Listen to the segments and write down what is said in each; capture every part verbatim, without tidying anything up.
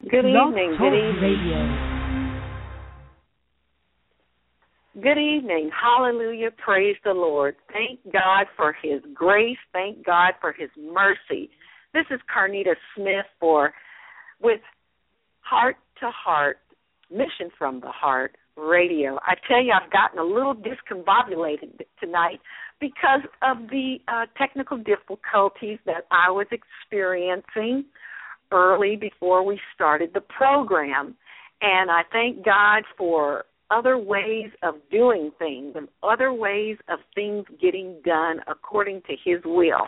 Good Blog evening. Talk Good evening. Radio. Good evening. Hallelujah. Praise the Lord. Thank God for His grace. Thank God for His mercy. This is Carnita Smith for with Heart to Heart, Mission from the Heart Radio. I tell you, I've gotten a little discombobulated tonight because of the uh, technical difficulties that I was experiencing early before we started the program. And I thank God for other ways of doing things and other ways of things getting done according to His will.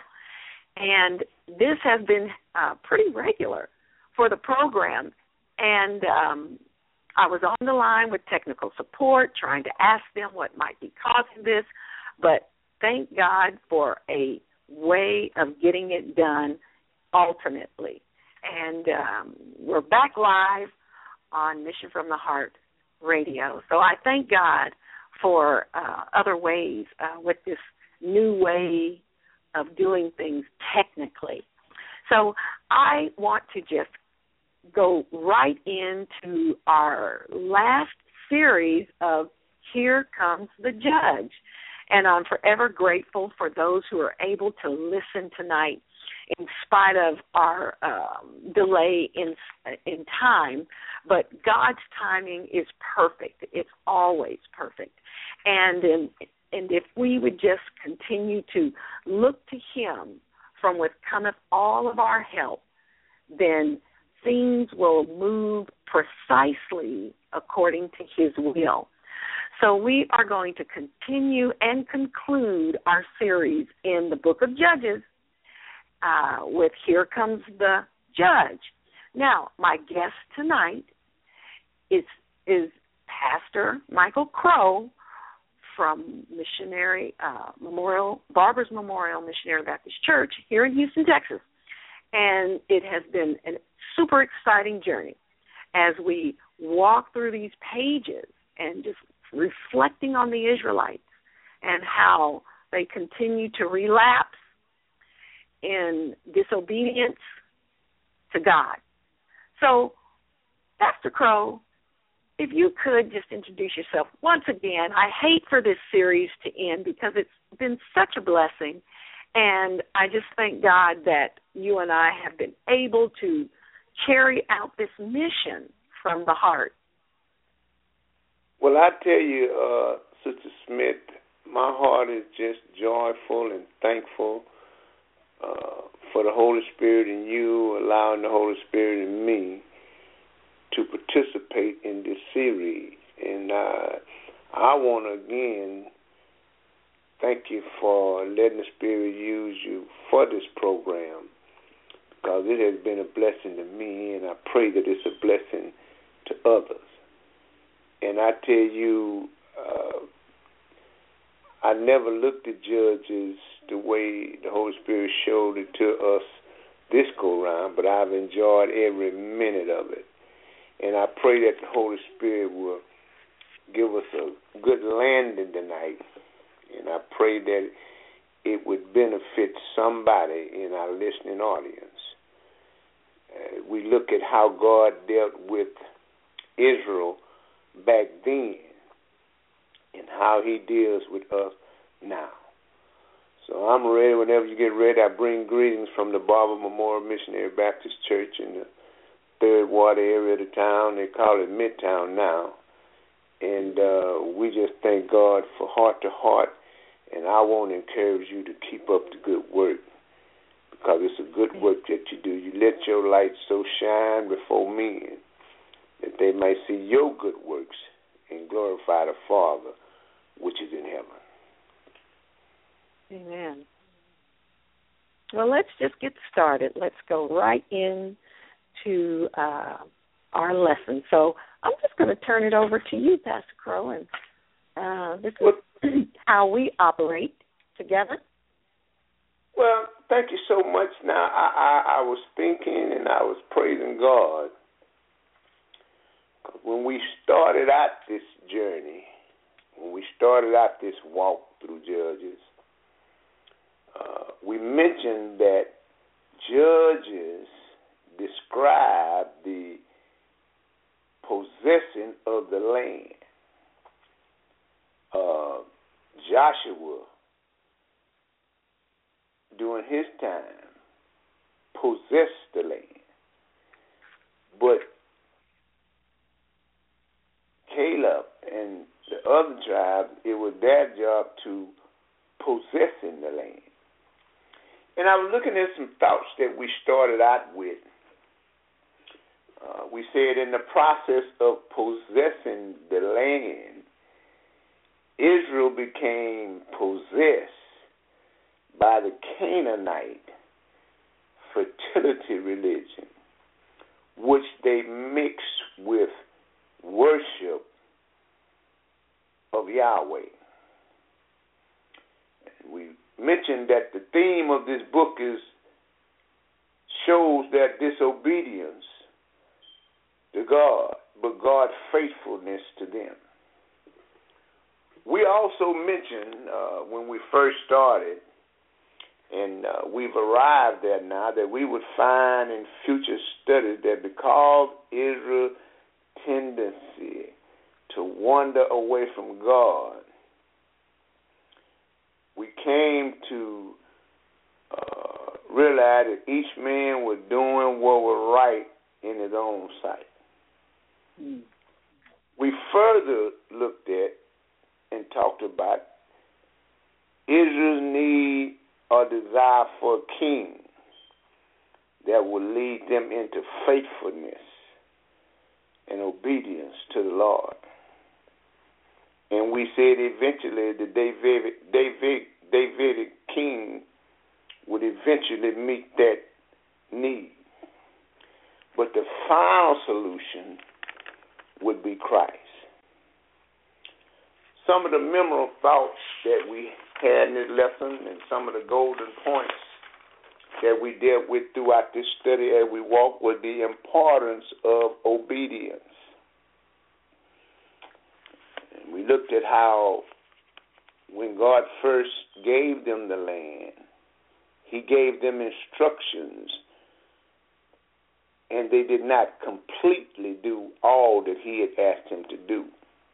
And this has been uh, pretty regular for the program. And um, I was on the line with technical support trying to ask them what might be causing this, but thank God for a way of getting it done alternately. And um, we're back live on Mission from the Heart Radio. So I thank God for uh, other ways uh, with this new way of doing things technically. So I want to just go right into our last series of Here Comes the Judge. And I'm forever grateful for those who are able to listen tonight in spite of our um, delay in in time. But God's timing is perfect. It's always perfect. And in, and if we would just continue to look to Him from which cometh all of our help, then things will move precisely according to His will. So we are going to continue and conclude our series in the book of Judges uh, with Here Comes the Judge. Now, my guest tonight is is Pastor Michael Crow from Missionary uh, Memorial, Barbers Memorial Missionary Baptist Church here in Houston, Texas. And it has been a super exciting journey as we walk through these pages and just reflecting on the Israelites and how they continue to relapse in disobedience to God. So, Pastor Crow, if you could just introduce yourself once again. I hate for this series to end because it's been such a blessing, and I just thank God that you and I have been able to carry out this mission from the heart. Well, I tell you, uh, Sister Smith, my heart is just joyful and thankful uh, for the Holy Spirit in you, allowing the Holy Spirit in me to participate in this series. And uh, I want to again thank you for letting the Spirit use you for this program, because it has been a blessing to me, and I pray that it's a blessing to others. And I tell you, uh, I never looked at Judges the way the Holy Spirit showed it to us this go-round, but I've enjoyed every minute of it. And I pray that the Holy Spirit will give us a good landing tonight. And I pray that it would benefit somebody in our listening audience. Uh, we look at how God dealt with Israel back then and how He deals with us now. So I'm ready. Whenever you get ready, I bring greetings from the Barber Memorial Missionary Baptist Church in the third water area of the town. They call it Midtown now. And uh, we just thank God for Heart to Heart. And I want to encourage you to keep up the good work, because it's a good work that you do. You let your light so shine before men that they might see your good works and glorify the Father which is in heaven. Amen. Well, let's just get started. Let's go right in to uh, our lesson. So I'm just going to turn it over to you, Pastor Crow, and uh, this is how we operate together. Well, thank you so much. Now, I, I, I was thinking and I was praising God. When we started out this journey, when we started out this walk through Judges, uh, we mentioned that Judges describe the possessing of the land. Uh, Joshua, during his time, possessed the land. But Caleb and the other tribes, it was their job to possessing the land. And I was looking at some thoughts that we started out with. Uh, we said in the process of possessing the land, Israel became possessed by the Canaanite fertility religion, which they mixed with worship of Yahweh. And we mentioned that the theme of this book is shows their disobedience to God, but God's faithfulness to them. We also mentioned uh, when we first started, and uh, we've arrived there now, that we would find in future studies that because Israel's tendency to wander away from God, we came to uh, realize that each man was doing what was right in his own sight. Mm. We further looked at and talked about Israel's need or desire for a king that will lead them into faithfulness and obedience to the Lord. And we said eventually the David, David, Davidic king would eventually meet that need. But the final solution would be Christ. Some of the memorable thoughts that we had in this lesson and some of the golden points that we dealt with throughout this study as we walk was the importance of obedience. And we looked at how when God first gave them the land, he gave them instructions, and they did not completely do all that he had asked them to do.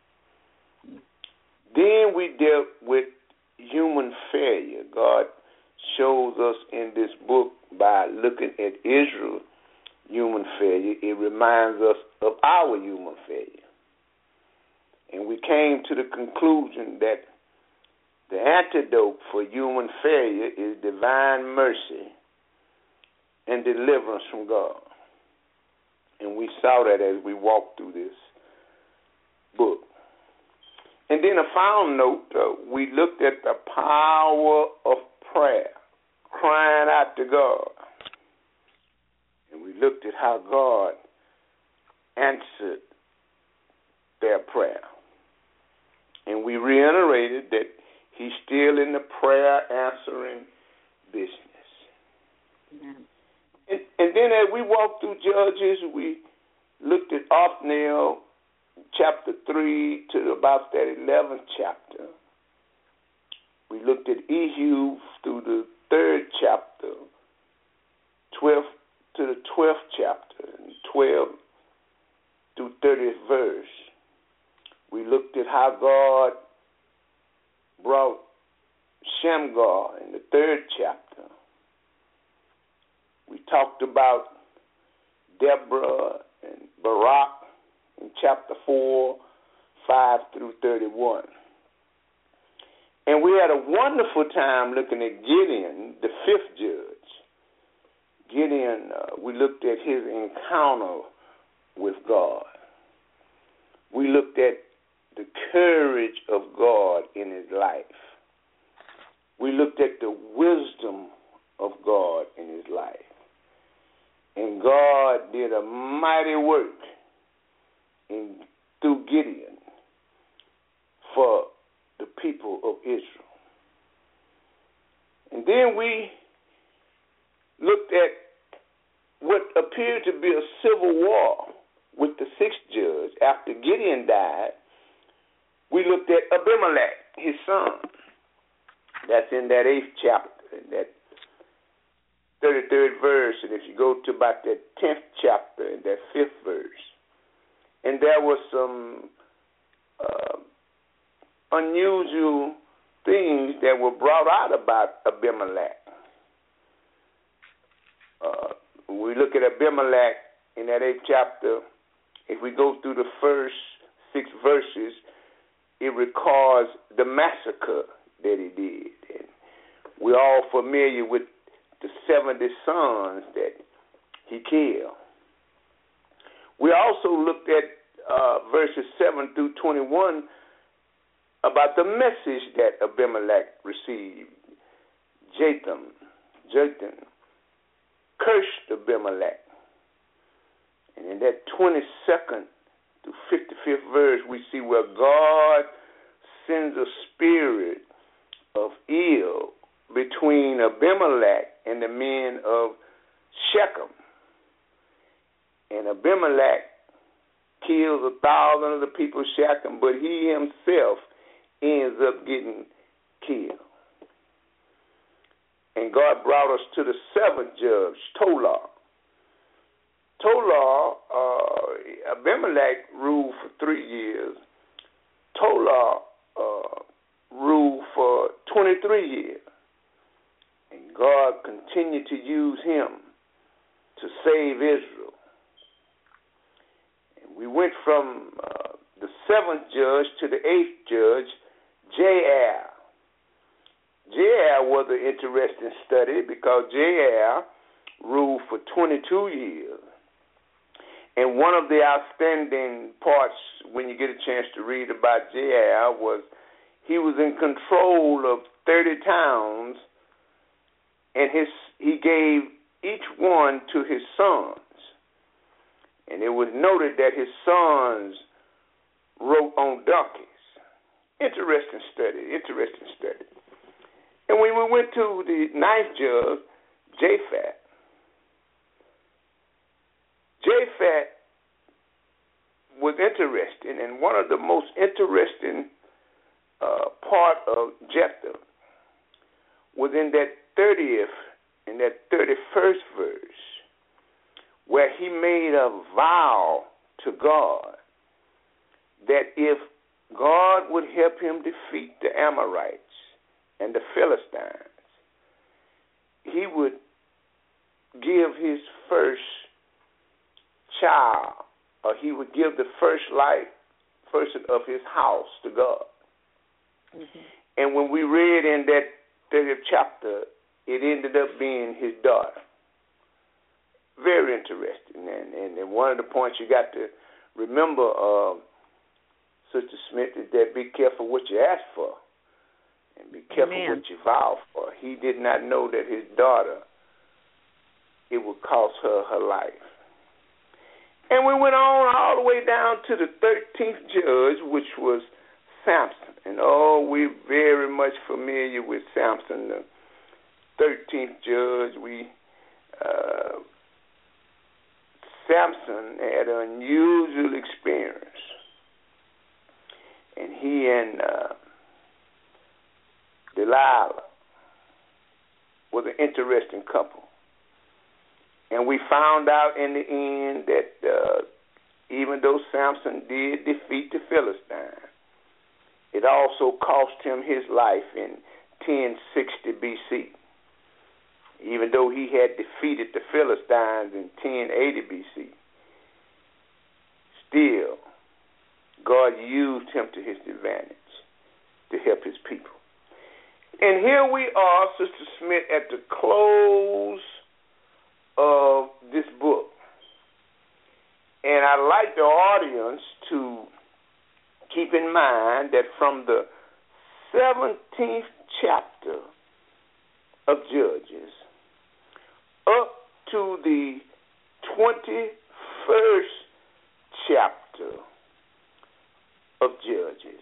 Then we dealt with human failure. God shows us in this book by looking at Israel's human failure, it reminds us of our human failure. And we came to the conclusion that the antidote for human failure is divine mercy and deliverance from God. And we saw that as we walked through this book. And then a final note, uh, we looked at the power of prayer, crying out to God. And we looked at how God answered their prayer. And we reiterated that he's still in the prayer answering business. Yeah. And, and then as we walked through Judges, we looked at Othniel, chapter three to about that eleventh chapter. We looked at Ehud through the third chapter, twelfth to the twelfth chapter, and twelve through thirtieth verse. We looked at how God brought Shamgar in the third chapter. We talked about Deborah and Barak in chapter four, five through thirty-one. And we had a wonderful time looking at Gideon, the fifth judge. Gideon, uh, we looked at his encounter with God. We looked at the courage of God in his life. We looked at the wisdom of God in his life. And God did a mighty work in, through Gideon for the people of Israel. And then we looked at what appeared to be a civil war with the sixth judge. After Gideon died, we looked at Abimelech, his son. That's in that eighth chapter, in that thirty-third verse. And if you go to about that tenth chapter, in that fifth verse. and there were some uh, unusual things that were brought out about Abimelech. Uh, we look at Abimelech in that eighth chapter. If we go through the first six verses, it records the massacre that he did. And we're all familiar with the seventy sons that he killed. We also looked at uh, verses seven through twenty-one about the message that Abimelech received. Jotham, Jotham cursed Abimelech. And in that twenty-second to fifty-fifth verse, we see where God sends a spirit of ill between Abimelech and the men of Shechem. And Abimelech kills a thousand of the people of Shechem, but he himself ends up getting killed. And God brought us to the seventh judge, Tola. Tola, uh, Abimelech ruled for three years. Tola uh, ruled for twenty-three years. And God continued to use him to save Israel. And we went from uh, the seventh judge to the eighth judge, Jair. Jair was an interesting study because Jair ruled for twenty-two years. And one of the outstanding parts, when you get a chance to read about Jair, was he was in control of thirty towns, and his he gave each one to his sons. And it was noted that his sons wrote on donkeys. Interesting study, interesting study. And when we went to the ninth judge, Japhet, Japhet was interesting, and one of the most interesting uh, part of Jephthah was in that thirtieth and that thirty-first verse, where he made a vow to God that if God would help him defeat the Amorites and the Philistines, he would give his first child, or he would give the first life person of his house to God. Mm-hmm. And when we read in that thirtieth chapter, it ended up being his daughter. Very interesting. And, and, and one of the points you got to remember, uh, Sister Smith, is that be careful what you ask for. And be careful Amen. What you vow for. He did not know that his daughter, it would cost her her life. And we went on all the way down to the thirteenth judge, which was Samson. And oh, we're very much familiar with Samson, the thirteenth judge. We uh, Samson had an unusual experience. And he and uh, Delilah was an interesting couple. And we found out in the end that uh, even though Samson did defeat the Philistines, it also cost him his life in ten sixty B C. Even though he had defeated the Philistines in ten eighty B C, still, God used him to his advantage to help his people. And here we are, Sister Smith, at the close of this book. And I'd like the audience to keep in mind that from the seventeenth chapter of Judges up to the twenty-first chapter of Judges,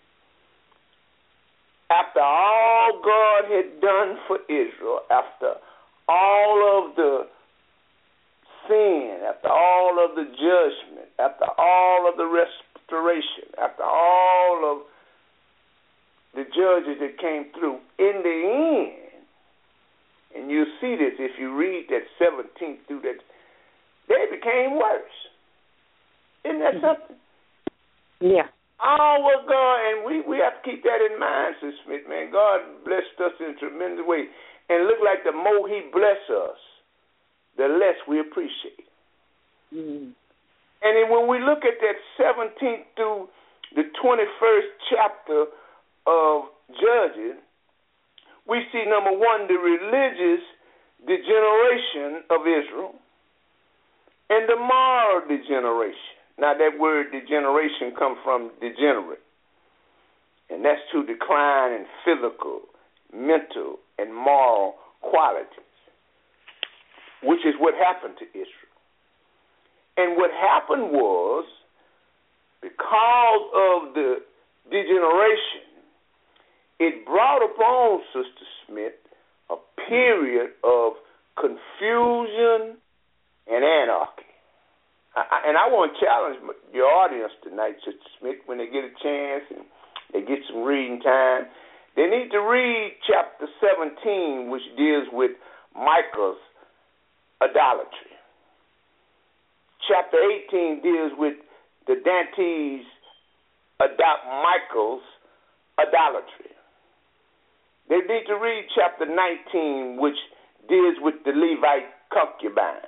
after all God had done for Israel, after all of the sin, after all of the judgment, after all of the restoration, after all of the judges that came through, in the end, and you see this if you read that seventeenth through that, they became worse. Isn't Isn't that something? Yeah. Oh, well, God, and we, we have to keep that in mind, Sister Smith, man. God blessed us in a tremendous way. And it look like the more he bless us, the less we appreciate. Mm-hmm. And then when we look at that seventeenth through the twenty-first chapter of Judges, we see, number one, the religious degeneration of Israel and the moral degeneration. Now, that word degeneration comes from degenerate, and that's to decline in physical, mental, and moral qualities, which is what happened to Israel. And what happened was, because of the degeneration, it brought upon, Sister Smith, a period of confusion and anarchy. I, and I want to challenge your audience tonight, Sister Smith, when they get a chance and they get some reading time, they need to read chapter seventeen, which deals with Micah's idolatry. Chapter eighteen deals with the Dantes adopt Michael's idolatry. They need to read chapter nineteen, which deals with the Levite concubine.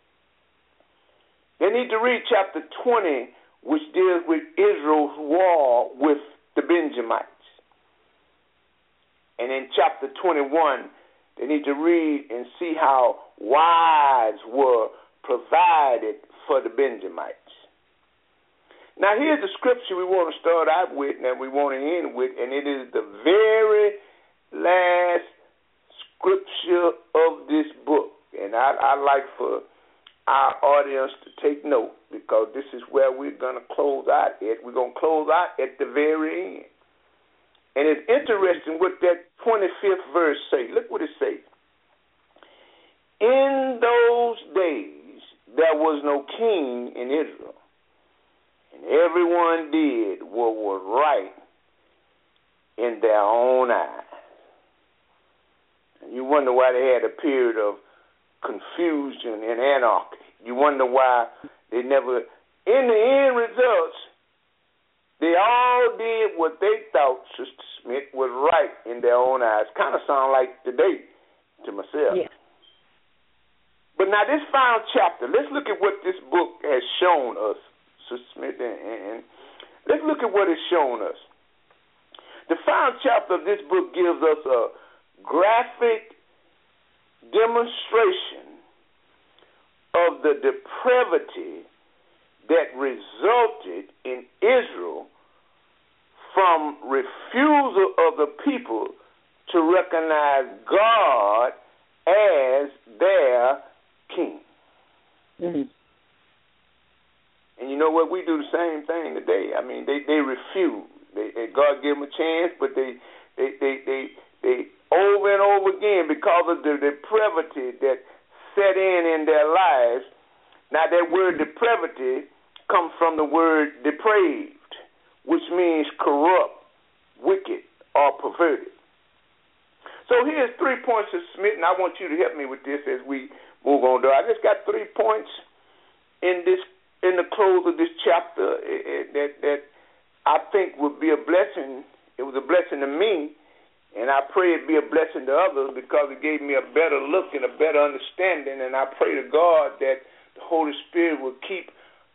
They need to read chapter twenty, which deals with Israel's war with the Benjamites. And in chapter twenty-one, they need to read and see how wives were provided for the Benjamites. Now, here's the scripture we want to start out with and we want to end with, and it is the very last scripture of this book. And I, I like for our audience to take note, because this is where we're going to close out at. We're going to close out at the very end. And it's interesting what that twenty-fifth verse say. Look what it says. In those days there was no king in Israel, and everyone did what was right in their own eyes. And you wonder why they had a period of confusion and anarchy. You wonder why they never, in the end results, they all did what they thought, Sister Smith, was right in their own eyes. Kind of sound like today to myself. Yeah. But now this final chapter, let's look at what this book has shown us, Sister Smith, and, and let's look at what it's shown us. The final chapter of this book gives us a graphic demonstration of the depravity that resulted in Israel from refusal of the people to recognize God as their king. Mm-hmm. And you know what? We do the same thing today. I mean, they, they refuse. They, they, God gave them a chance, but they, they, they, they, they over and over again, because of the depravity that set in in their lives. Now, that word depravity comes from the word depraved, which means corrupt, wicked, or perverted. So here's three points of Smith, and I want you to help me with this as we move on. I just got three points in this in the close of this chapter that that I think would be a blessing. It was a blessing to me. And I pray it be a blessing to others, because it gave me a better look and a better understanding. And I pray to God that the Holy Spirit will keep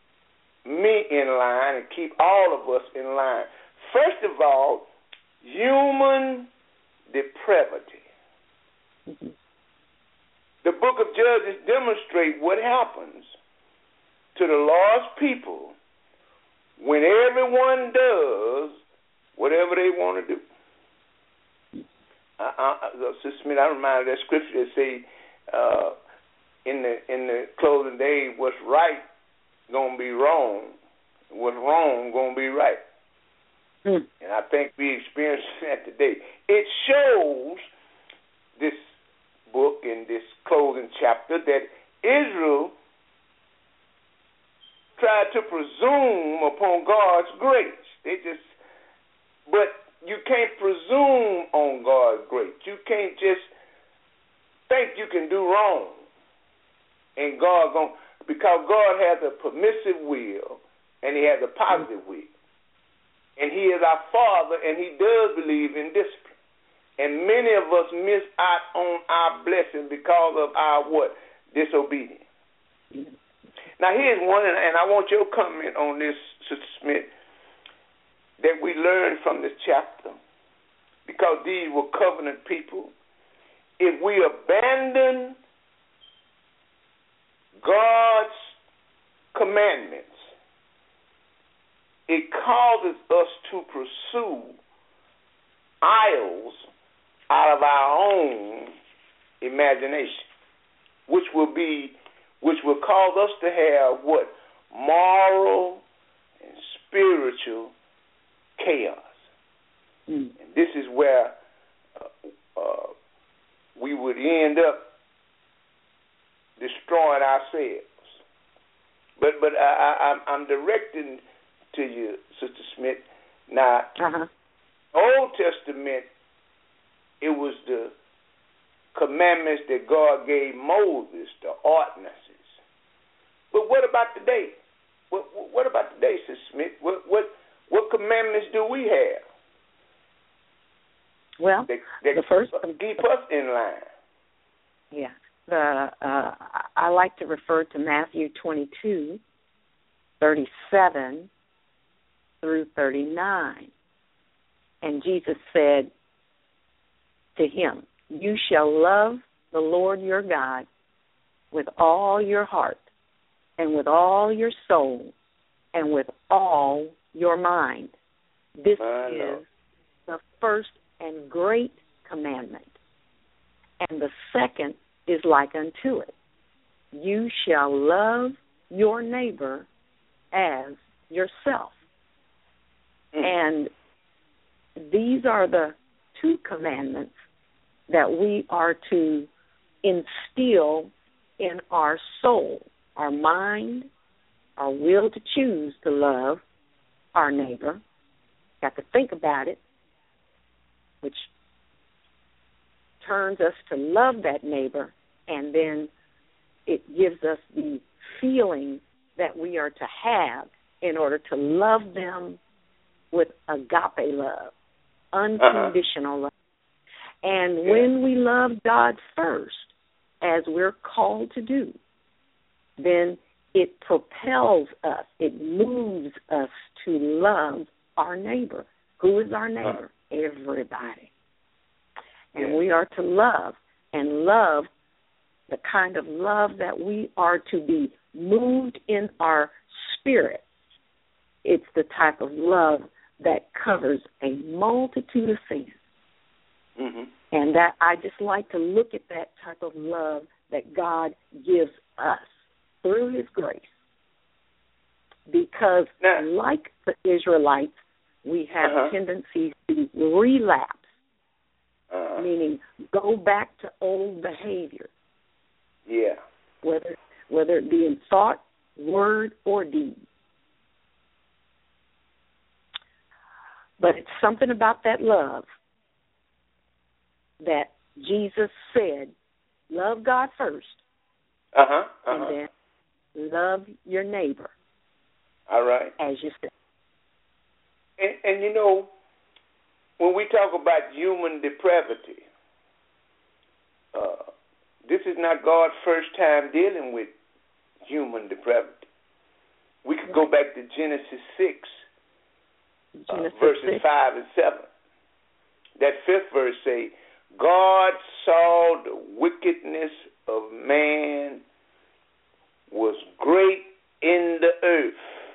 me in line and keep all of us in line. First of all, human depravity. Mm-hmm. The book of Judges demonstrates what happens to the lost people when everyone does whatever they want to do. Uh, uh, Sister Smith, I remind of that scripture that say, uh, in the in the closing days, what's right gonna be wrong, what's wrong gonna be right. Mm. And I think we experience that today. It shows, this book in this closing chapter, that Israel tried to presume upon God's grace. They just, but you can't presume on God's grace. You can't just think you can do wrong, and God going because God has a permissive will, and and he has a positive will. And he is our Father, and he does believe in discipline. And many of us miss out on our blessing because of our what? Disobedience. Now, here's one, and I want your comment on this, Sister Smith, that we learned from this chapter, because these were covenant people. If we abandon God's commandments, it causes us to pursue idols out of our own imagination, which will be, which will cause us to have what? Moral and spiritual chaos. Mm. And this is where uh, uh, we would end up destroying ourselves. But but I, I, I'm directing to you, Sister Smith. Now, uh-huh. Old Testament, it was the commandments that God gave Moses, the ordinances. But what about today? What, what about today, Sister Smith? What what what commandments do we have? Well, that, that the first keep us in line. Yeah, the uh, I like to refer to Matthew twenty-two, thirty-seven through thirty-nine, and Jesus said to him, "You shall love the Lord your God with all your heart, and with all your soul, and with all your mind. This is the first and great commandment. And the second is like unto it. You shall love your neighbor as yourself." Mm. And these are the two commandments that we are to instill in our soul, our mind, our will to choose to love our neighbor. Got to think about it, which turns us to love that neighbor, and then it gives us the feeling that we are to have in order to love them with agape love, unconditional uh-huh. love. And yeah. when we love God first, as we're called to do, then it propels us, it moves us to love our neighbor. Who is our neighbor? Uh-huh. Everybody. And yeah. we are to love, and love the kind of love that we are to be moved in our spirit. It's the type of love that covers a multitude of sins. Mm-hmm. And that I just like to look at that type of love that God gives us through his grace. Because now, like the Israelites, we have uh-huh. tendencies to relapse, uh-huh. meaning go back to old behavior. Yeah. Whether whether it be in thought, word, or deed. But it's something about that love that Jesus said, love God first, uh-huh, uh-huh. and then love your neighbor. All right. As you said. And, and you know, when we talk about human depravity, uh, this is not God's first time dealing with human depravity. We could go back to Genesis six, Genesis uh, verses six. five and seven. That fifth verse say, God saw the wickedness of man was great in the earth.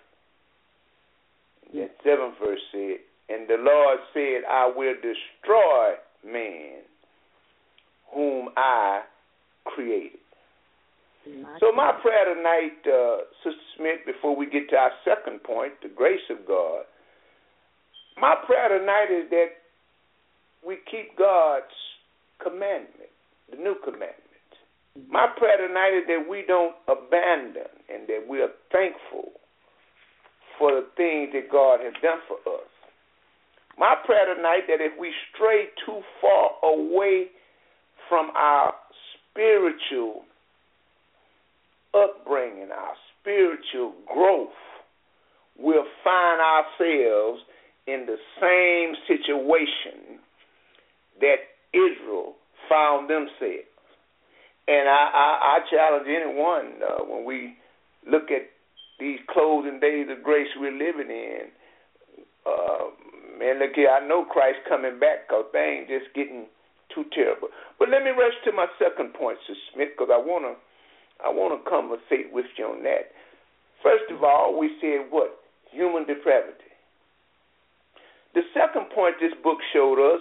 That seventh verse said, and the Lord said, I will destroy man whom I created. My so my prayer tonight, uh, Sister Smith, before we get to our second point, the grace of God, my prayer tonight is that we keep God's commandment, the new commandment. Mm-hmm. My prayer tonight is that we don't abandon and that we are thankful for the things that God has done for us. My prayer tonight that if we stray too far away from our spiritual upbringing, our spiritual growth, we're find ourselves in the same situation that Israel found themselves. And I, I, I challenge anyone uh, when we look at these closing days of grace we're living in, uh, man, look here, I know Christ coming back because things just getting too terrible. But let me rush to my second point, Sister Smith, because I want to I want to conversate with you on that. First of all, we said what? Human depravity. The second point this book showed us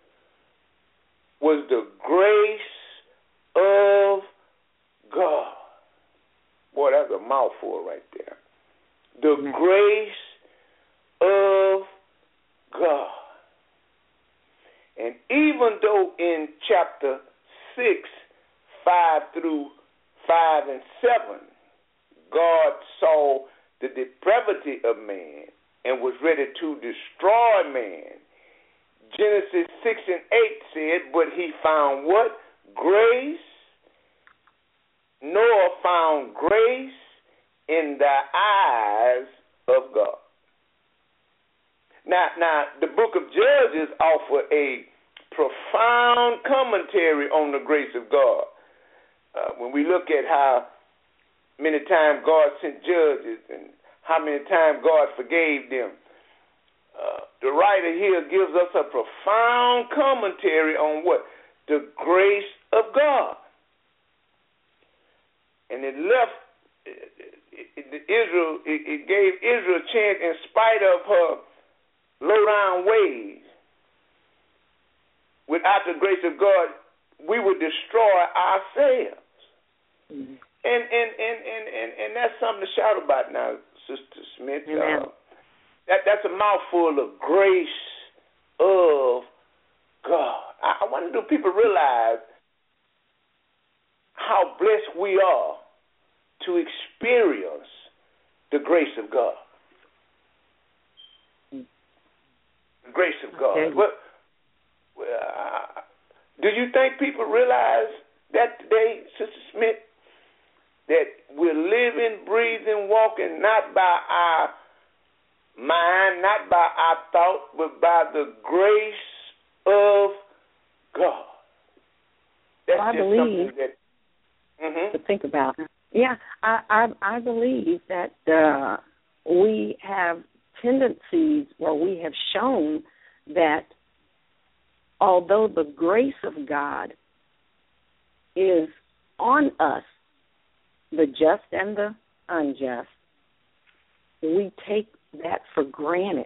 was the grace of God. Boy, that's a mouthful right there. The Amen. Grace of God. And even though in chapter six, five through five and seven, God saw the depravity of man and was ready to destroy man, Genesis six and eight said, but he found what? Grace. Noah found grace in the eyes of God. Now, now, the book of Judges offer a profound commentary on the grace of God. Uh, when we look at how many times God sent judges and how many times God forgave them, uh, the writer here gives us a profound commentary on what? The grace of God. And it left it, it, it, Israel, it, it gave Israel a chance in spite of her low-down ways. Without the grace of God, we would destroy ourselves. Mm-hmm. And, and, and, and, and, and that's something to shout about now, Sister Smith. Uh, that, that's a mouthful of grace of God. I, I wonder, do people realize how blessed we are to experience the grace of God? The grace of God. Okay. Well, well, uh, do you think people realize that today, Sister Smith, that we're living, breathing, walking not by our mind, not by our thought, but by the grace of God? That's well, I just believe, something that Mm-hmm. to think about. Yeah, I, I, I believe that uh, we have tendencies, or we have shown that although the grace of God is on us, the just and the unjust, we take that for granted.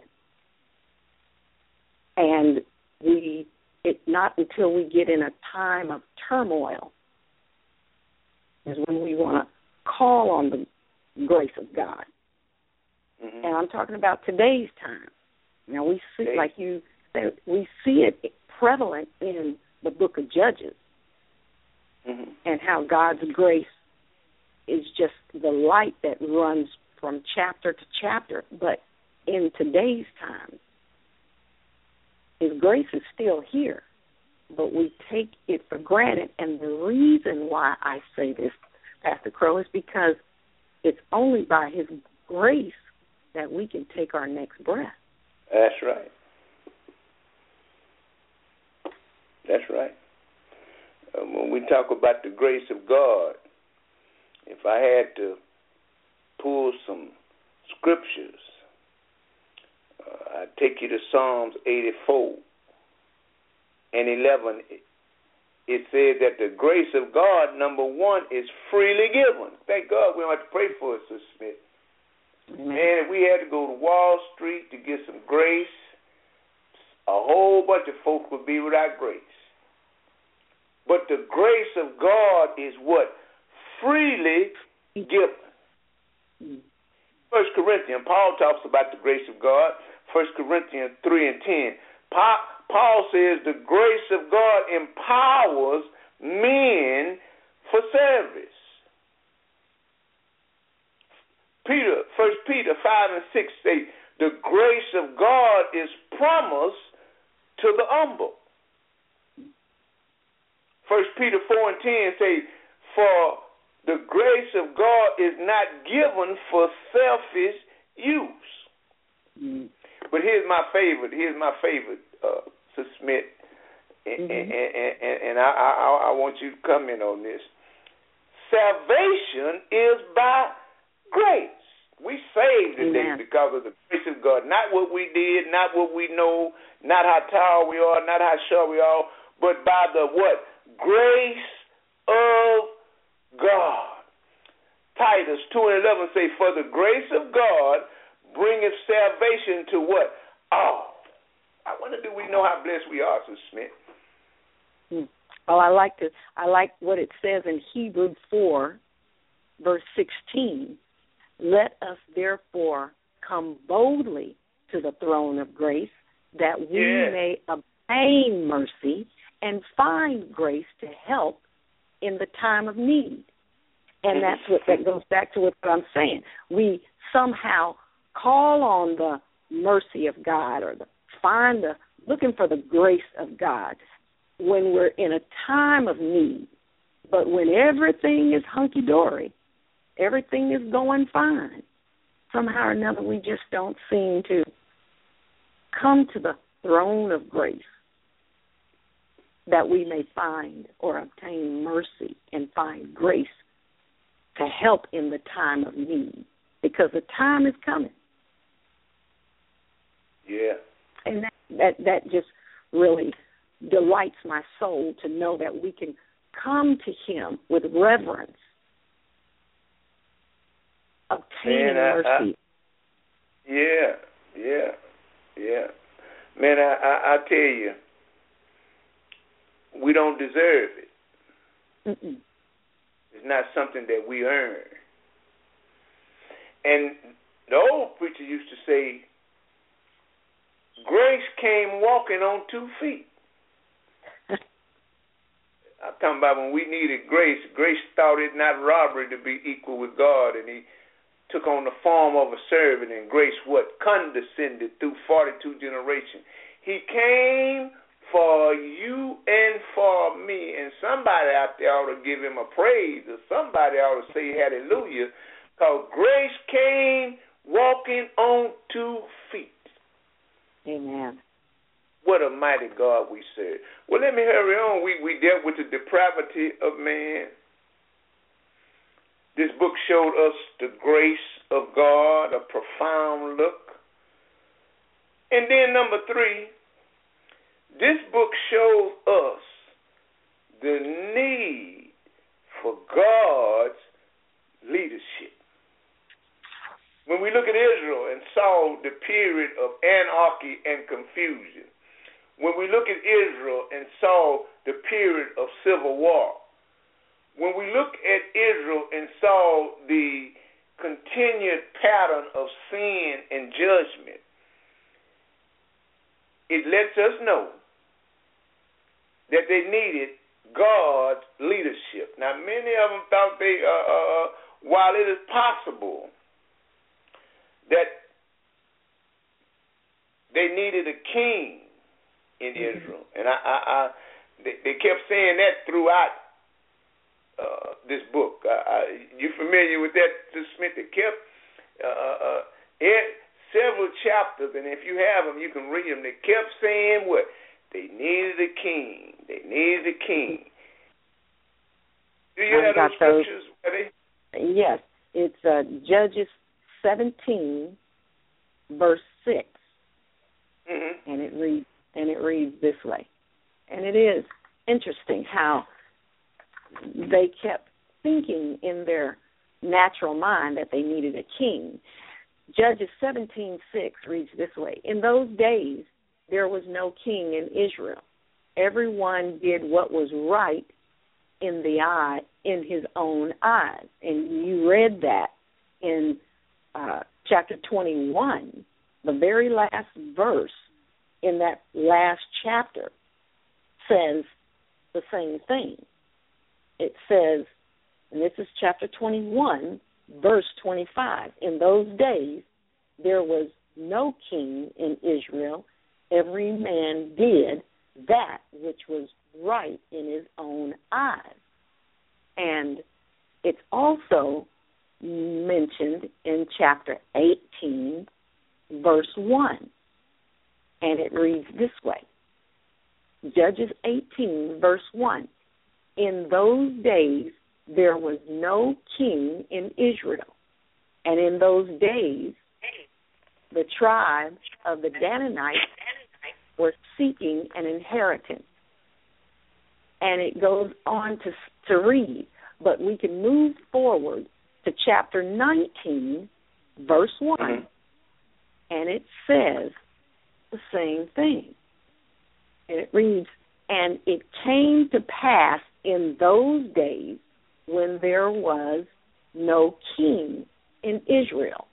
And we, it not until we get in a time of turmoil is when we want to call on the grace of God. Mm-hmm. And I'm talking about today's time. Now, we see, hey. like you said, we see it prevalent in the book of Judges, mm-hmm. and how God's grace is just the light that runs from chapter to chapter. But in today's time, His grace is still here, but we take it for granted. And the reason why I say this, Pastor Crow, is because it's only by His grace that we can take our next breath. That's right. That's right. Um, when we talk about the grace of God, if I had to pull some scriptures, uh, I'd take you to Psalms eighty-four and eleven. It says that the grace of God, number one, is freely given. Thank God we don't have to pray for it, Sister Smith. Amen. Man, if we had to go to Wall Street to get some grace, a whole bunch of folks would be without grace. But the grace of God is what? Freely given. First Corinthians, Paul talks about the grace of God. First Corinthians three and ten. Paul says the grace of God empowers men for service. Peter, First Peter five and six say the grace of God is promised to the humble. First Peter four and ten say, for the grace of God is not given for selfish use. but here's my favorite. Here's my favorite, uh, Sister Smith, and, Mm-hmm. and, and, and, and I, I, I want you to comment on this. Salvation is by grace. We saved today Amen. because of the grace of God. Not what we did, not what we know, not how tall we are, not how short we are, but by the what? Grace of God. Titus two and eleven say, for the grace of God bringeth salvation to what? All. I wonder, do we know how blessed we are, Sister Smith? Hmm. Well, I like to. I like what it says in Hebrews four, verse sixteen. Let us therefore come boldly to the throne of grace, that we Yeah. may obtain mercy and find grace to help in the time of need. And that's what that goes back to what I'm saying. We somehow call on the mercy of God, or the find the looking for the grace of God when we're in a time of need. But when everything is hunky-dory, everything is going fine, somehow or another we just don't seem to come to the throne of grace, that we may find or obtain mercy and find grace to help in the time of need, because the time is coming. Yeah. And that, that, that just really delights my soul to know that we can come to him with reverence, obtaining Man, I, mercy. I, yeah, yeah, yeah. Man, I, I, I tell you, we don't deserve it. Mm-mm. It's not something that we earn. And the old preacher used to say, grace came walking on two feet. I'm talking about when we needed grace, grace thought it not robbery to be equal with God, and he took on the form of a servant, and grace what? Condescended through forty-two generations. He came for you and for me, and somebody out there ought to give him a praise, or somebody ought to say hallelujah, because grace came walking on two feet. Amen. What a mighty God we serve. Well, let me hurry on. We we dealt with the depravity of man. This book showed us the grace of God, a profound look. And then number three, this book shows us the need for God's leadership. When we look at Israel and saw the period of anarchy and confusion, when we look at Israel and saw the period of civil war, when we look at Israel and saw the continued pattern of sin and judgment, it lets us know that they needed God's leadership. Now, many of them thought they, uh, uh, while it is possible that they needed a king in Israel, and I, I, I they, they kept saying that throughout uh, this book. Uh, I, you familiar with that, Sister Smith? They kept uh, uh, it, several chapters, and if you have them, you can read them. They kept saying what? They needed a king. They needed a king. Do you I've have those got scriptures ready? Yes, it's uh, Judges seventeen, verse six, Mm-hmm. and it reads and it reads this way. And it is interesting how they kept thinking in their natural mind that they needed a king. Judges seventeen six reads this way: in those days there was no king in Israel. Everyone did what was right in the eye, in his own eyes. And you read that in uh, chapter twenty-one, the very last verse in that last chapter says the same thing. It says, and this is chapter twenty-one, verse twenty-five, in those days there was no king in Israel. Every man did that which was right in his own eyes. And it's also mentioned in chapter eighteen, verse one. And it reads this way. Judges eighteen, verse one. In those days there was no king in Israel. And in those days the tribes of the Danites were seeking an inheritance. And it goes on to, to read, but we can move forward to chapter nineteen, verse one, mm-hmm. and it says the same thing. And it reads, and it came to pass in those days when there was no king in Israel.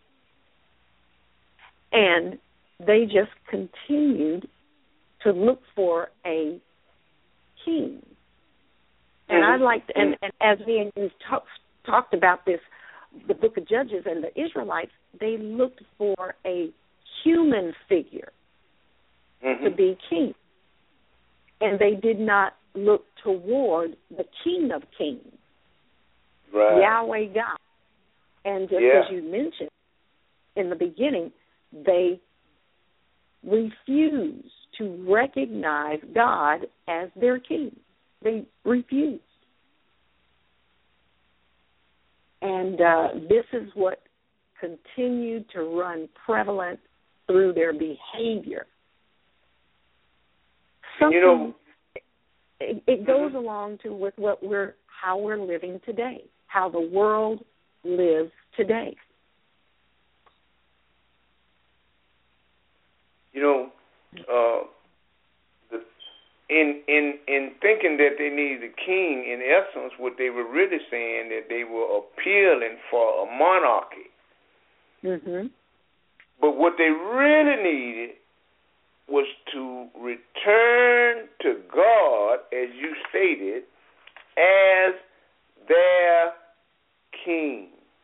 And they just continued to look for a king. And I'd like to, and, and as me and you talk, talked about this, the book of Judges and the Israelites, they looked for a human figure mm-hmm. to be king. And they did not look toward the King of Kings, right. Yahweh God. And just yeah. as you mentioned in the beginning, they refused to recognize God as their king. They refused. And uh, this is what continued to run prevalent through their behavior. Something, you know, it, it goes mm-hmm. along to with what we're, how we're living today, how the world lives today. You know, uh, the, in in in thinking that they needed a king, in essence, what they were really saying that they were appealing for a monarchy. Mm-hmm. But what they really needed was to return to God, as you stated, as their king.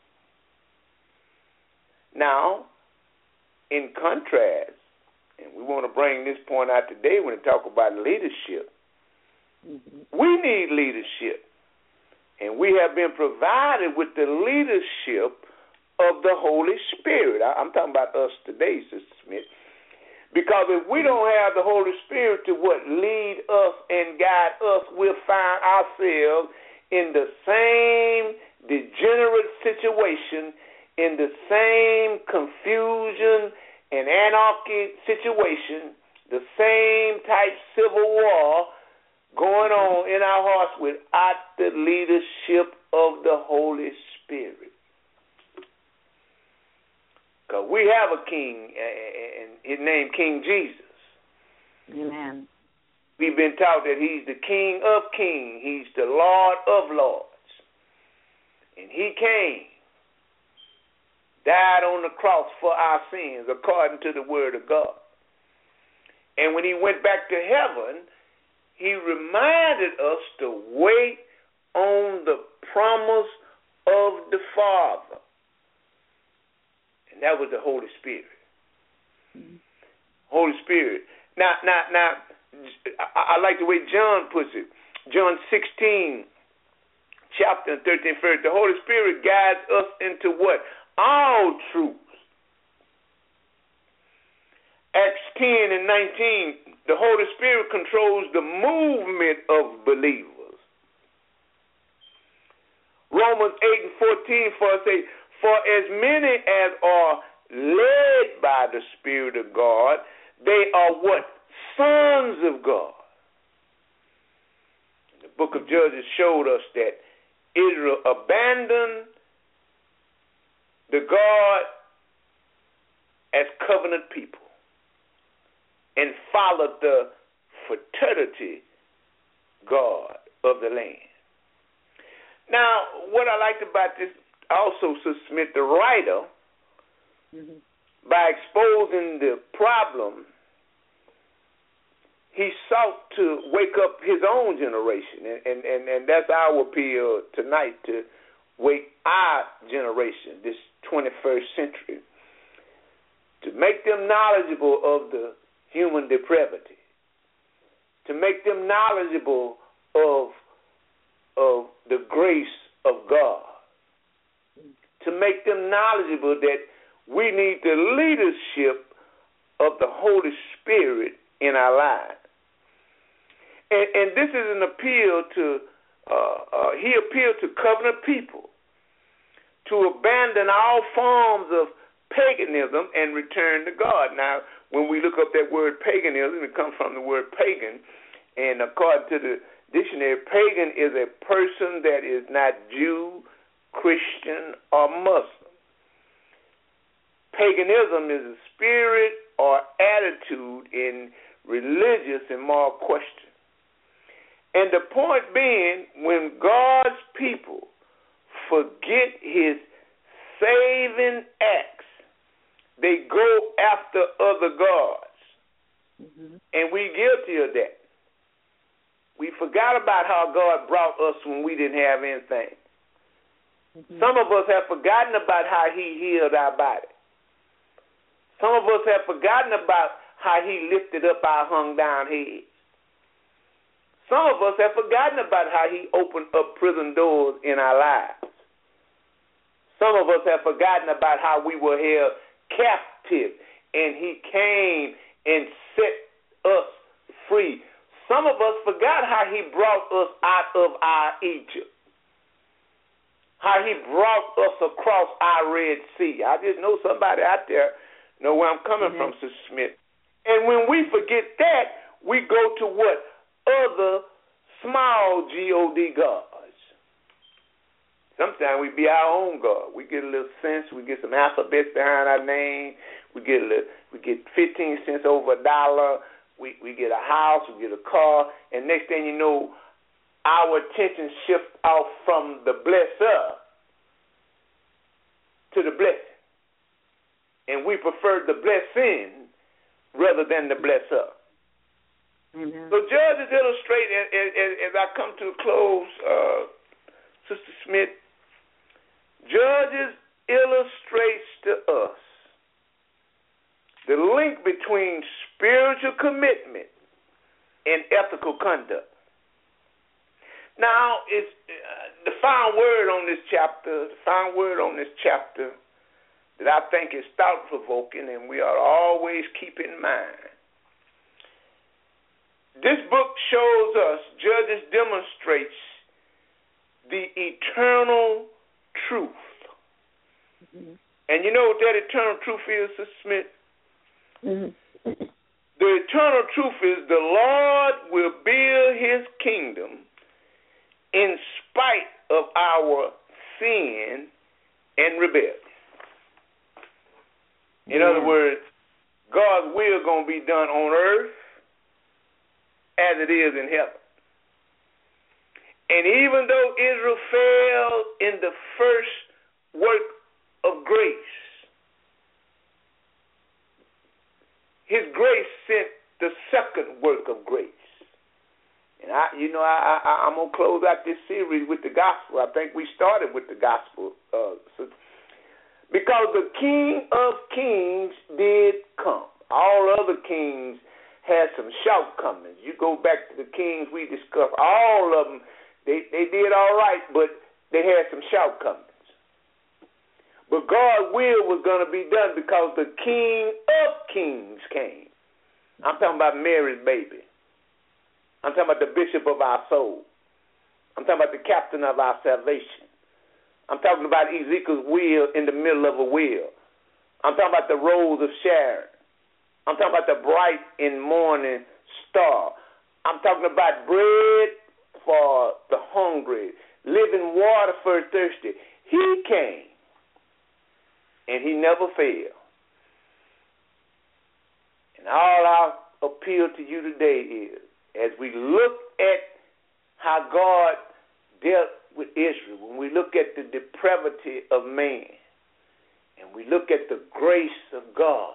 Now, in contrast, and we want to bring this point out today when we talk about leadership, mm-hmm. we need leadership. And we have been provided with the leadership of the Holy Spirit. I'm talking about us today, Sister Smith. Because if we don't have the Holy Spirit to what lead us and guide us, we'll find ourselves in the same degenerate situation, in the same confusion and anarchy situation, the same type civil war going on in our hearts without the leadership of the Holy Spirit. Because we have a king, and his name King Jesus. Amen. We've been taught that he's the King of kings. He's the Lord of lords. And he came, died on the cross for our sins, according to the word of God. And when he went back to heaven, he reminded us to wait on the promise of the Father. And that was the Holy Spirit. Mm-hmm. Holy Spirit. Now, now, now, I, I like the way John puts it. John sixteen, chapter thirteen, verse. The Holy Spirit guides us into what? All truth. Acts ten and nineteen, the Holy Spirit controls the movement of believers. Romans eight and fourteen, for say, for as many as are led by the Spirit of God, they are what? Sons of God. The book of Judges showed us that Israel abandoned the God as covenant people and followed the fertility God of the land. Now, what I liked about this also, Sister Smith, the writer, mm-hmm. by exposing the problem, he sought to wake up his own generation, and, and, and, and that's our appeal tonight, to wake our generation, this twenty-first century, to make them knowledgeable of the human depravity, to make them knowledgeable of, of the grace of God, to make them knowledgeable that we need the leadership of the Holy Spirit in our lives. And, and this is an appeal to, uh, uh, he appealed to covenant people to abandon all forms of paganism and return to God. Now, when we look up that word paganism, it comes from the word pagan, and according to the dictionary, pagan is a person that is not Jew, Christian, or Muslim. Paganism is a spirit or attitude in religious and moral question. And the point being, when God's people forget his saving acts, they go after other gods. Mm-hmm. And we guilty of that. We forgot about how God brought us when we didn't have anything. Mm-hmm. Some of us have forgotten about how he healed our body. Some of us have forgotten about how he lifted up our hung down heads. Some of us have forgotten about how he opened up prison doors in our lives. Some of us have forgotten about how we were held captive and he came and set us free. Some of us forgot how he brought us out of our Egypt, how he brought us across our Red Sea. I just know somebody out there know where I'm coming mm-hmm. from, Sister Smith. And when we forget that, we go to what? Other small G O D gods. Sometimes we be our own God. We get a little sense. We get some alphabets behind our name. We get a little, we get fifteen cents over a dollar. We we get a house. We get a car. And next thing you know, our attention shifts off from the blesser to the blessing. And we prefer the blessing rather than the blesser. Mm-hmm. So Judges illustrate, as, as, as I come to a close, uh, Sister Smith, Judges illustrates to us the link between spiritual commitment and ethical conduct. Now, it's uh, the final word on this chapter, the final word on this chapter that I think is thought-provoking and we ought to always keep in mind. This book shows us, Judges demonstrates the eternal truth. Mm-hmm. And you know what that eternal truth is, Sister Smith? Mm-hmm. The eternal truth is the Lord will build his kingdom in spite of our sin and rebellion. In yeah. other words, God's will going to be done on earth as it is in heaven. And even though Israel failed in the first work of grace, his grace sent the second work of grace. And I, you know, I, I, I'm gonna close out this series with the gospel. I think we started with the gospel, uh, so, because the King of Kings did come. All other kings had some shortcomings. You go back to the kings we discussed, all of them, they, they did all right, but they had some shortcomings. But God's will was going to be done because the King of Kings came. I'm talking about Mary's baby. I'm talking about the bishop of our soul. I'm talking about the captain of our salvation. I'm talking about Ezekiel's wheel in the middle of a wheel. I'm talking about the rose of Sharon. I'm talking about the bright and morning star. I'm talking about bread for the hungry, living water for the thirsty. He came, and he never failed. And all our appeal to you today is, as we look at how God dealt with Israel, when we look at the depravity of man, and we look at the grace of God,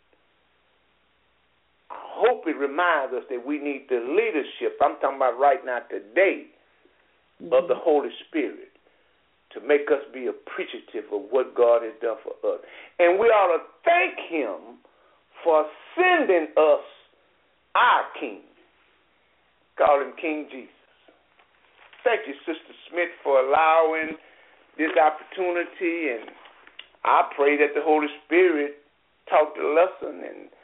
I hope it reminds us that we need the leadership, I'm talking about right now today, mm-hmm. of the Holy Spirit to make us be appreciative of what God has done for us. And we ought to thank him for sending us our King. Call him King Jesus. Thank you, Sister Smith, for allowing this opportunity, and I pray that the Holy Spirit taught the lesson and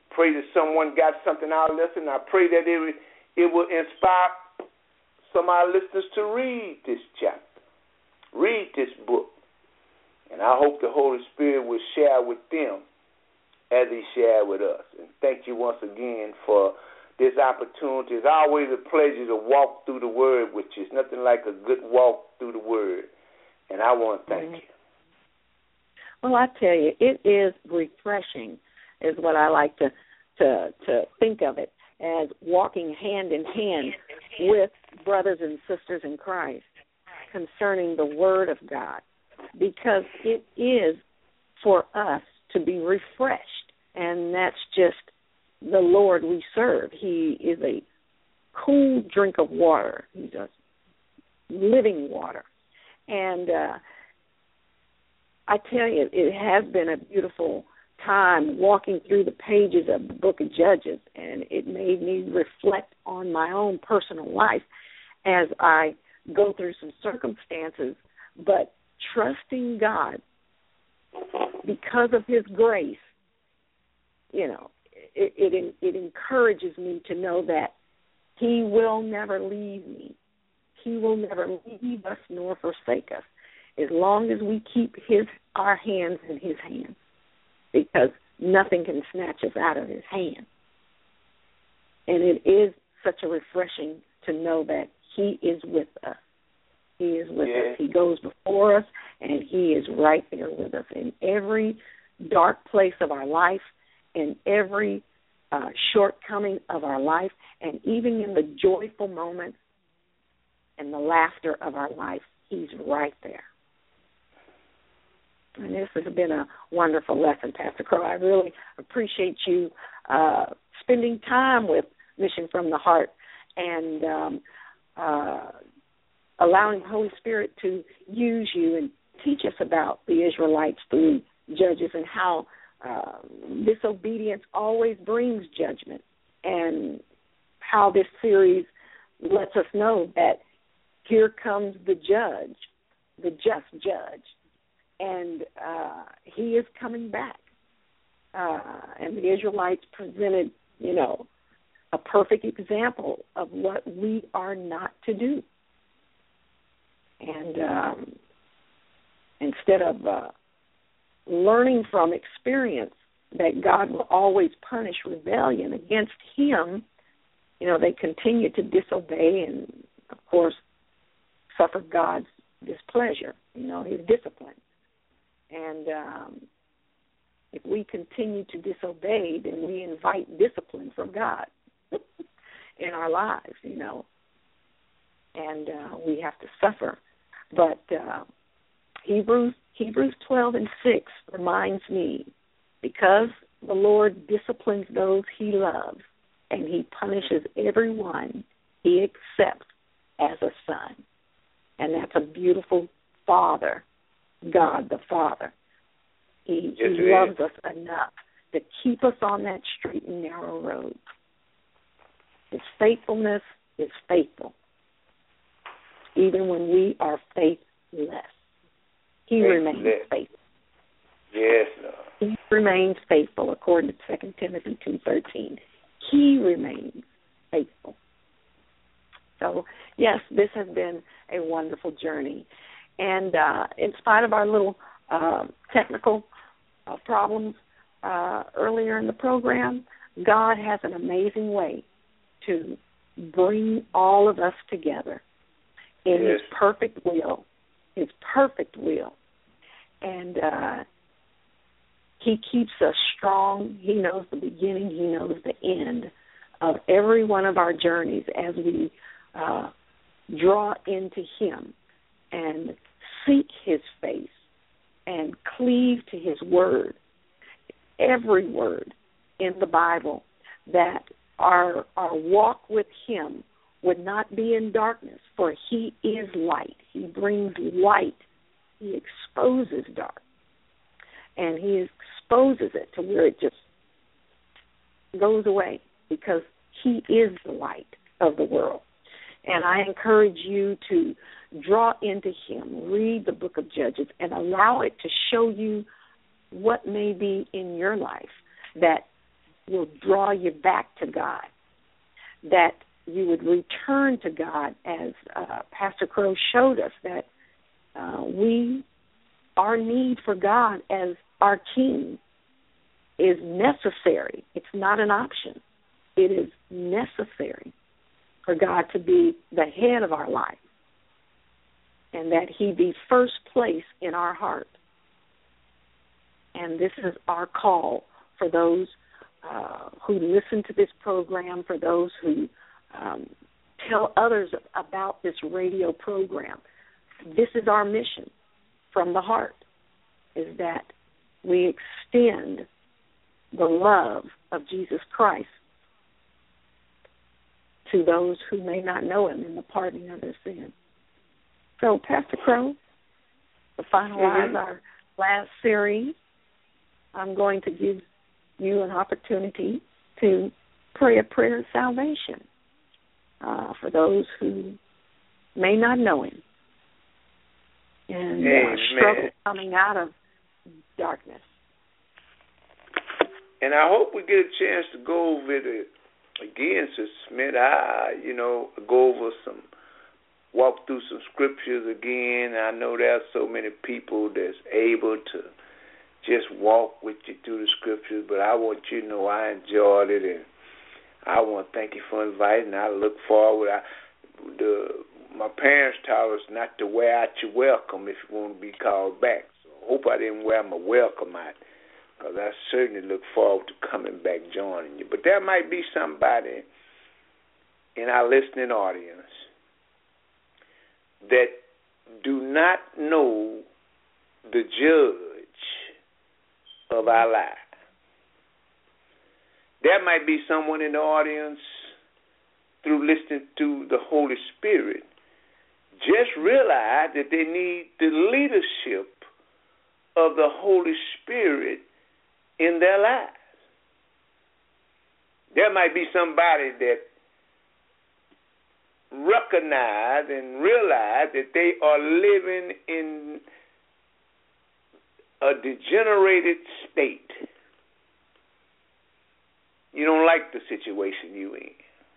Pray that someone got something out of this, and I pray that it, it will inspire some of our listeners to read this chapter, read this book. And I hope the Holy Spirit will share with them as he shared with us. And thank you once again for this opportunity. It's always a pleasure to walk through the Word, which is nothing like a good walk through the Word. And I want to thank mm-hmm. you. Well, I tell you, it is refreshing, is what I like to to to think of it, as walking hand in hand with brothers and sisters in Christ concerning the Word of God, because it is for us to be refreshed, and that's just the Lord we serve. He is a cool drink of water. He's a living water. And uh, I tell you, it has been a beautiful time walking through the pages of the book of Judges, and it made me reflect on my own personal life as I go through some circumstances, but trusting God because of his grace, you know, it, it, it encourages me to know that he will never leave me. He will never leave us nor forsake us as long as we keep his our hands in his hands, because nothing can snatch us out of his hand. And it is such a refreshing to know that he is with us. He is with yeah. us. He goes before us, and he is right there with us in every dark place of our life, in every uh, shortcoming of our life, and even in the joyful moments and the laughter of our life. He's right there. And this has been a wonderful lesson, Pastor Crow. I really appreciate you uh, spending time with Mission from the Heart and um, uh, allowing the Holy Spirit to use you and teach us about the Israelites through Judges and how uh, disobedience always brings judgment, and how this series lets us know that here comes the judge, the just judge, and uh, he is coming back. Uh, and the Israelites presented, you know, a perfect example of what we are not to do. And um, instead of uh, learning from experience that God will always punish rebellion against him, you know, they continue to disobey and, of course, suffer God's displeasure, you know, his discipline. And um, if we continue to disobey, then we invite discipline from God in our lives, you know, and uh, we have to suffer. But uh, Hebrews Hebrews twelve and six reminds me, because the Lord disciplines those he loves, and he punishes everyone he accepts as a son. And that's a beautiful Father, God the Father. He, yes, he loves is. us enough to keep us on that straight and narrow road. His faithfulness is faithful, even when we are faithless. He faithless. remains faithful. Yes, Lord. He remains faithful, according to Second Timothy two thirteen. He remains faithful. So, yes, this has been a wonderful journey. And uh, in spite of our little uh, technical uh, problems uh, earlier in the program, God has an amazing way to bring all of us together in yes. his perfect will, his perfect will. And uh, he keeps us strong. He knows the beginning. He knows the end of every one of our journeys as we uh, draw into him and seek his face and cleave to his word. Every word in the Bible, that our our walk with him would not be in darkness, for he is light. He brings light. He exposes dark. And he exposes it to where it just goes away, because he is the light of the world. And I encourage you to draw into him, read the book of Judges, and allow it to show you what may be in your life that will draw you back to God, that you would return to God, as uh, Pastor Crow showed us, that uh, we, our need for God as our King is necessary. It's not an option. It is necessary for God to be the head of our life, and that he be first place in our heart. And this is our call for those uh, who listen to this program, for those who um, tell others about this radio program. This is our mission from the heart, is that we extend the love of Jesus Christ to those who may not know him in the pardoning of their sin. So, Pastor Crow, to finalize mm-hmm. our last series, I'm going to give you an opportunity to pray a prayer of salvation uh, for those who may not know him and uh, struggle coming out of darkness. And I hope we get a chance to go over it again, Sister Smith. I, you know, go over some, walk through some scriptures again. I know there are so many people that's able to just walk with you through the scriptures, but I want you to know I enjoyed it, and I want to thank you for inviting. I look forward. I, the, my parents taught us not to wear out your welcome if you want to be called back. So I hope I didn't wear my welcome out, because I certainly look forward to coming back joining you. But there might be somebody in our listening audience that do not know the judge of our lives. There might be someone in the audience, through listening to the Holy Spirit, just realize that they need the leadership of the Holy Spirit in their lives. There might be somebody that recognize and realize that they are living in a degenerated state. You don't like the situation you're in.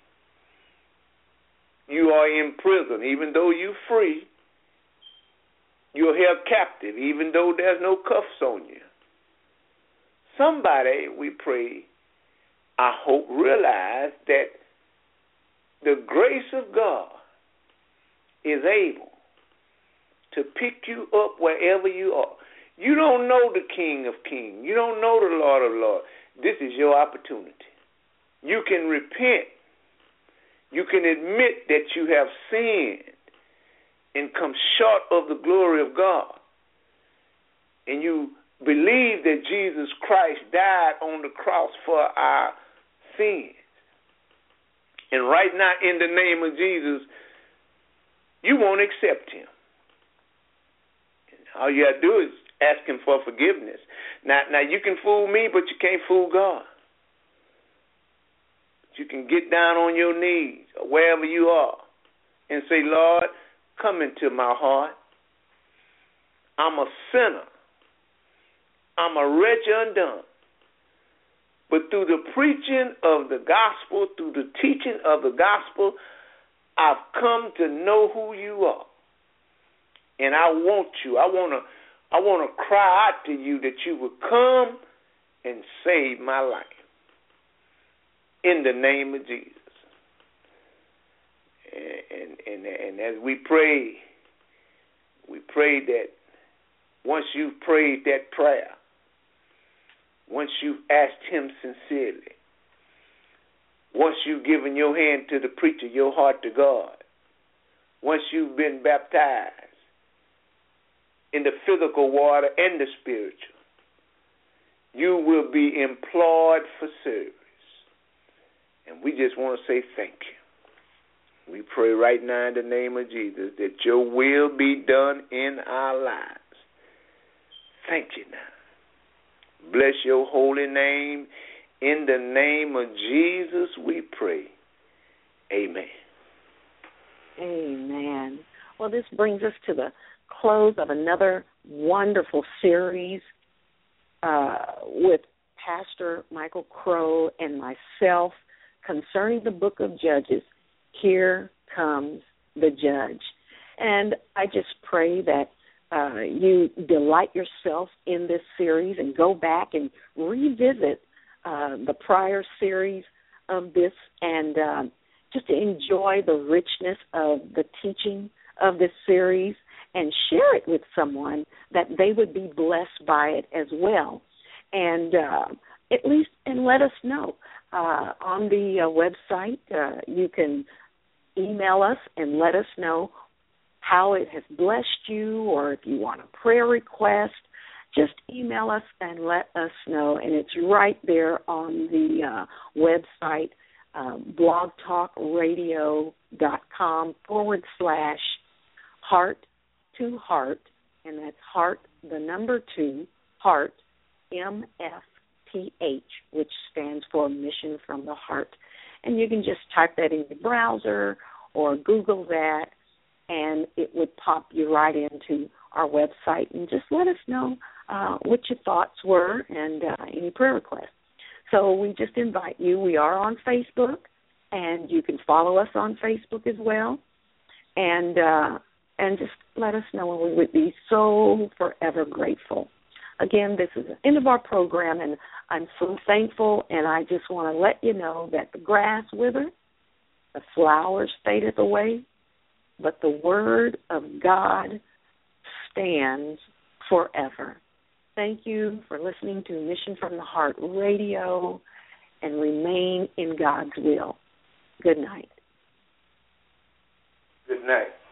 You are in prison. Even though you're free, you're held captive, even though there's no cuffs on you. Somebody, we pray, I hope, realize that the grace of God is able to pick you up wherever you are. You don't know the King of Kings. You don't know the Lord of Lords. This is your opportunity. You can repent. You can admit that you have sinned and come short of the glory of God. And you believe that Jesus Christ died on the cross for our sins. And right now, in the name of Jesus, you won't accept him. And all you got to do is ask him for forgiveness. Now, now, you can fool me, but you can't fool God. You can get down on your knees or wherever you are and say, Lord, come into my heart. I'm a sinner. I'm a wretch undone. But through the preaching of the gospel, through the teaching of the gospel, I've come to know who you are. And I want you. I want to I want to cry out to you that you would come and save my life. In the name of Jesus. And, and, and as we pray, we pray that once you've prayed that prayer, once you've asked him sincerely, once you've given your hand to the preacher, your heart to God, once you've been baptized in the physical water and the spiritual, you will be employed for service. And we just want to say thank you. We pray right now in the name of Jesus that your will be done in our lives. Thank you now. Bless your holy name. In the name of Jesus we pray. Amen. Amen. Well, this brings us to the close of another wonderful series uh, with Pastor Michael Crow and myself concerning the book of Judges, Here Comes the Judge. And I just pray that uh, you delight yourself in this series and go back and revisit uh, the prior series of this and uh, just enjoy the richness of the teaching of this series and share it with someone that they would be blessed by it as well. And uh, at least, and let us know. Uh, on the uh, website, uh, you can email us and let us know how it has blessed you, or if you want a prayer request, just email us and let us know. And it's right there on the uh, website, uh, blogtalkradio.com forward slash heart to heart, and that's heart, the number two, heart, M F T H, which stands for Mission from the Heart. And you can just type that in your browser or Google that, and it would pop you right into our website. And just let us know uh, what your thoughts were and uh, any prayer requests. So we just invite you. We are on Facebook, and you can follow us on Facebook as well. And uh, and just let us know, and we would be so forever grateful. Again, this is the end of our program, and I'm so thankful, and I just want to let you know that the grass withers, the flowers fadeth away, but the word of God stands forever. Thank you for listening to Mission from the Heart Radio, and remain in God's will. Good night. Good night.